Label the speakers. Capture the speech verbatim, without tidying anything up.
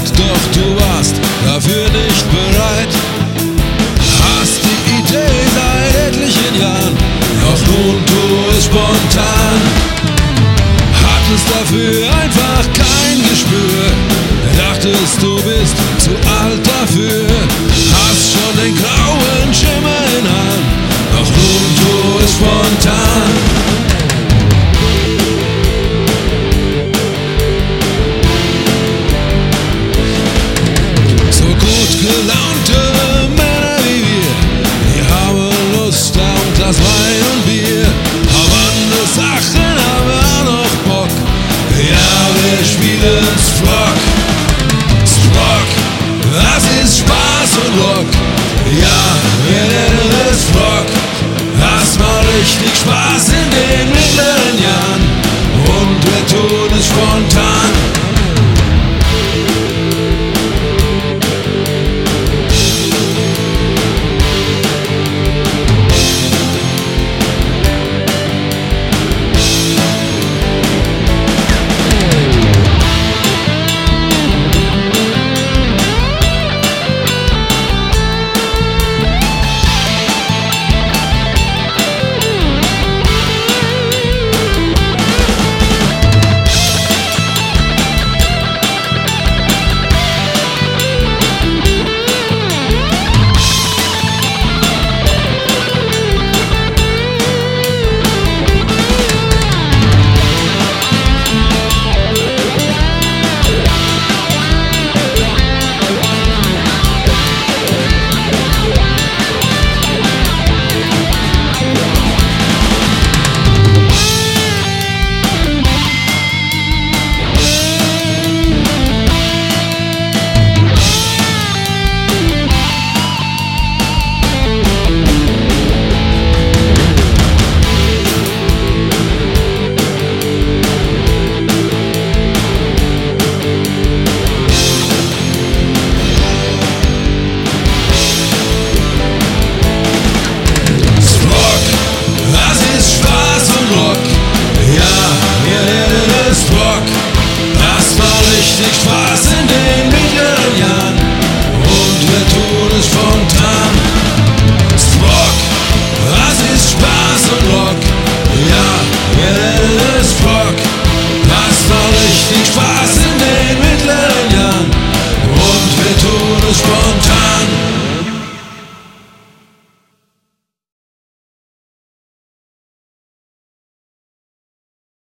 Speaker 1: Zeit, doch du warst dafür nicht bereit. Hast die Idee seit etlichen Jahren, doch nun tu es spontan. Hattest dafür einfach kein Gespür, dachtest du bist zu alt dafür. Hast schon den grauen Schimmer in Hand, doch nun tu es spontan. So gut gelaunte Männer wie wir, die haben Lust auf ein Glas Wein und Bier. Auf andere Sachen haben wir auch noch Bock, ja, wir spielen Sprock. Sprock, das ist Spaß und Rock, ja, wir nennen es Rock. Das macht richtig Spaß.